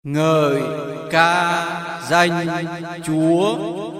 Ngợi ca danh Chúa.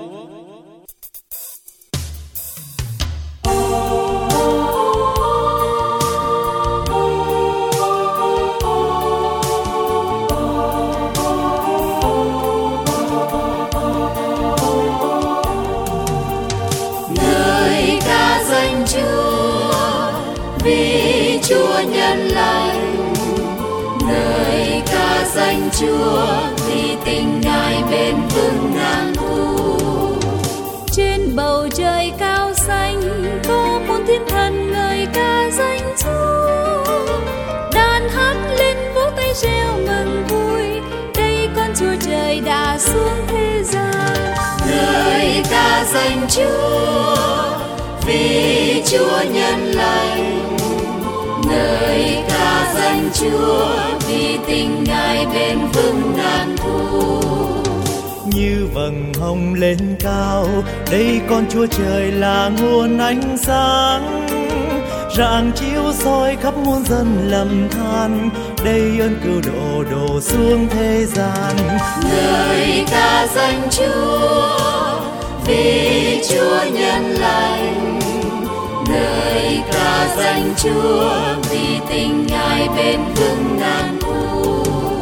Ngợi ca danh Chúa, vì Chúa nhân lành. Ngợi ca danh Chúa, vì tình Ngài bền vững ngàn thu. Trên bầu trời cao xanh có muôn thiên thần ngợi ca danh Chúa. Đàn hát lên vỗ tay reo mừng vui, đây con Chúa trời đã xuống thế gian. Ngợi ca danh Chúa, vì Chúa nhân lành. Ngợi ca danh Chúa, vì tình Ngài bền vững ngàn thu. Như vầng hồng lên cao, đây con Chúa trời là nguồn ánh sáng, rạng chiếu soi khắp muôn dân lầm than, đây ơn cứu độ đổ xuống thế gian. Ngợi ca danh Chúa, vì Chúa nhân lành. Ngợi ca danh Chúa, vì tình Ngài bền vững ngàn thu.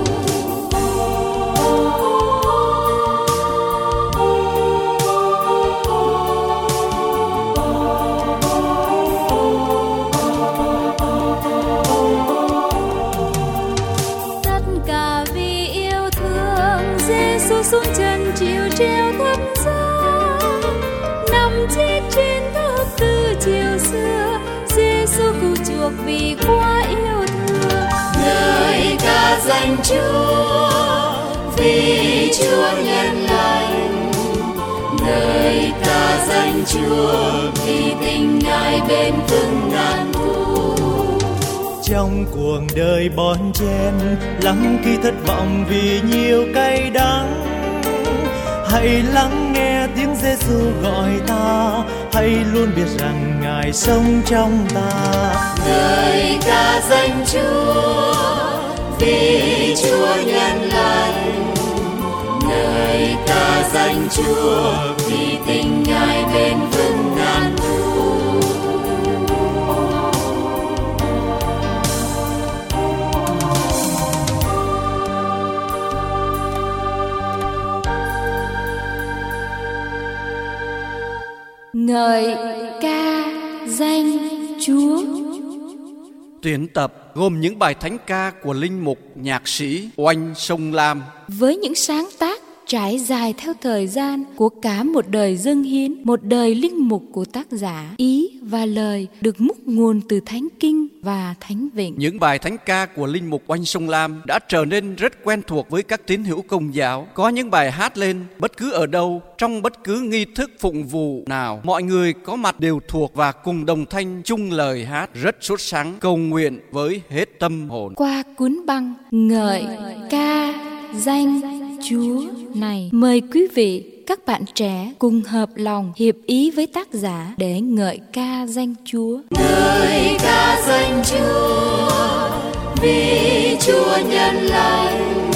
Tất cả vì yêu thương, Giêsu xuống chân chịu treo thập giá. Nằm chết trên thập tự chiều xưa, Giêsu cứu chuộc vì quá yêu thương. Ngợi ca danh Chúa, vì Chúa nhân lành. Ngợi ca danh Chúa, vì tình Ngài bền vững ngàn thu. Trong cuộc đời bon chen, lắm khi thất vọng vì nhiều cay đắng, hãy lắng nghe tiếng Giêsu gọi ta, hãy luôn biết rằng Ngài sống trong ta. Ngợi ca danh Chúa, vì Chúa nhân lành. Ngợi ca danh Chúa, vì tình Ngài bền vững ngàn thu. Ngợi ca danh Chúa. Tuyển tập gồm những bài thánh ca của linh mục nhạc sĩ Oanh Sông Lam. Với những sáng tác trải dài theo thời gian của cả một đời dâng hiến, một đời linh mục của tác giả, ý và lời được múc nguồn từ Thánh Kinh và Thánh Vịnh. Những bài thánh ca của linh mục Oanh Sông Lam đã trở nên rất quen thuộc với các tín hữu Công giáo. Có những bài hát lên bất cứ ở đâu, trong bất cứ nghi thức phụng vụ nào, mọi người có mặt đều thuộc và cùng đồng thanh chung lời hát rất sốt sắng, cầu nguyện với hết tâm hồn. Qua cuốn băng Ngợi ca danh Chúa này, mời quý vị, các bạn trẻ cùng hợp lòng hiệp ý với tác giả để ngợi ca danh Chúa. Ngợi ca danh Chúa, vì Chúa nhân lành.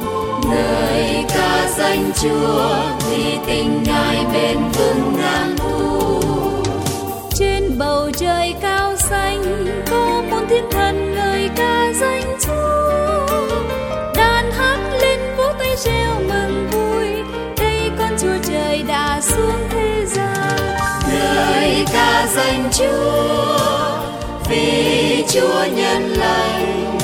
Ngợi ca danh Chúa, vì tình Ngài bền vững ngàn thu. Trên bầu trời cao xanh có muôn thiên thần ngợi ca danh Chúa. Đàn hát lên vỗ tay reo mừng vui, đây con Chúa trời đã xuống thế gian. Ngợi ca danh Chúa, vì Chúa nhân lành.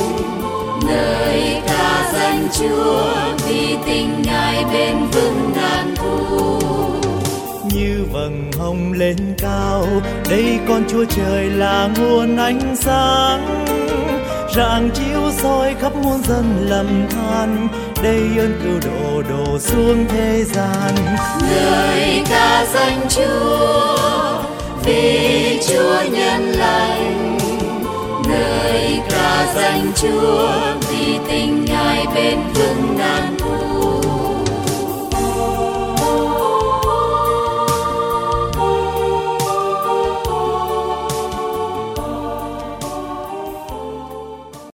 Ngợi ca danh Chúa, vì tình Ngài bền vững ngàn thu. Như vầng hồng lên cao, đây con Chúa trời là nguồn ánh sáng, rạng chiếu soi khắp muôn dân lầm than, đây ơn cứu độ đổ xuống thế gian. Ngợi ca danh Chúa, vì Chúa nhân lành. Ngợi ca danh Chúa, vì tình Ngài bền vững ngàn thu.